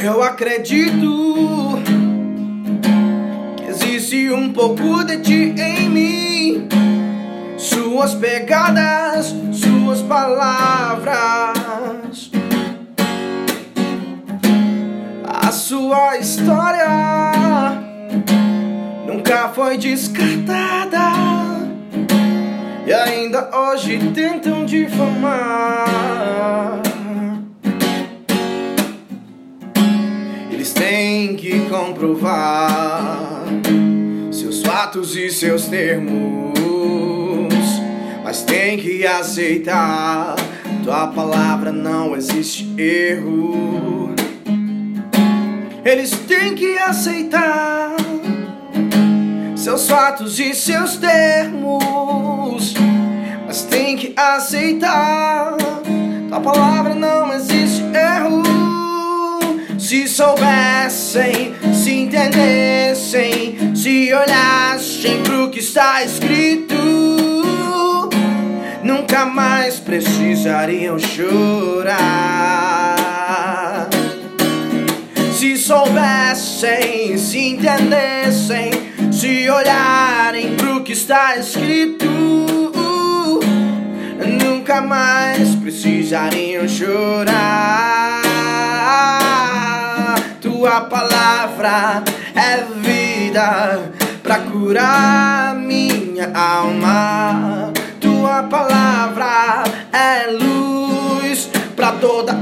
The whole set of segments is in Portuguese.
Eu acredito que existe um pouco de ti em mim. Suas pegadas, suas palavras, a sua história nunca foi descartada e ainda hoje tentam difamar. Eles têm que comprovar seus fatos e seus termos, mas tem que aceitar, tua palavra não existe erro. Eles têm que aceitar seus fatos e seus termos, mas tem que aceitar, tua palavra não existe erro. Se soubessem, se entendessem, se olhassem pro que está escrito, nunca mais precisariam chorar. Se soubessem, se entendessem, se olharem pro que está escrito, nunca mais precisariam chorar. Tua palavra é vida pra curar minha alma. Tua palavra é luz pra toda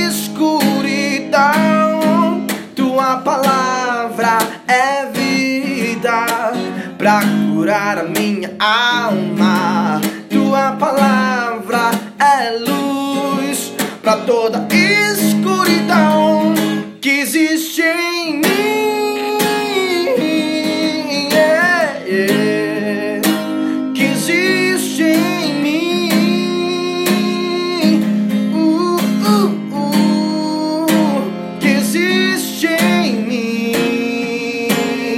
escuridão. Tua palavra é vida pra curar a minha alma. Tua palavra é luz pra toda escuridão que existe em mim. Que existe em mim. Que existe em mim.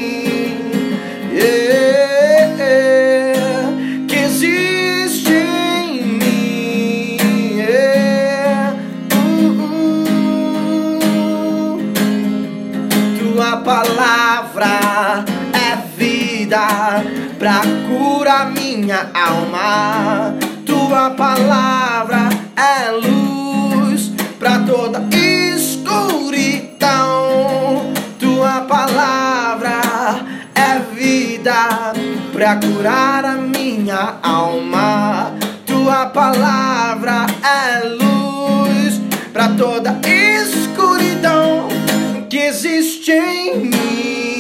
Que existe em mim. Tua palavra é vida pra curar minha alma. Tua palavra é luz pra toda escuridão. Tua palavra é vida pra curar a minha alma. Tua palavra é luz pra toda escuridão que existe em mim.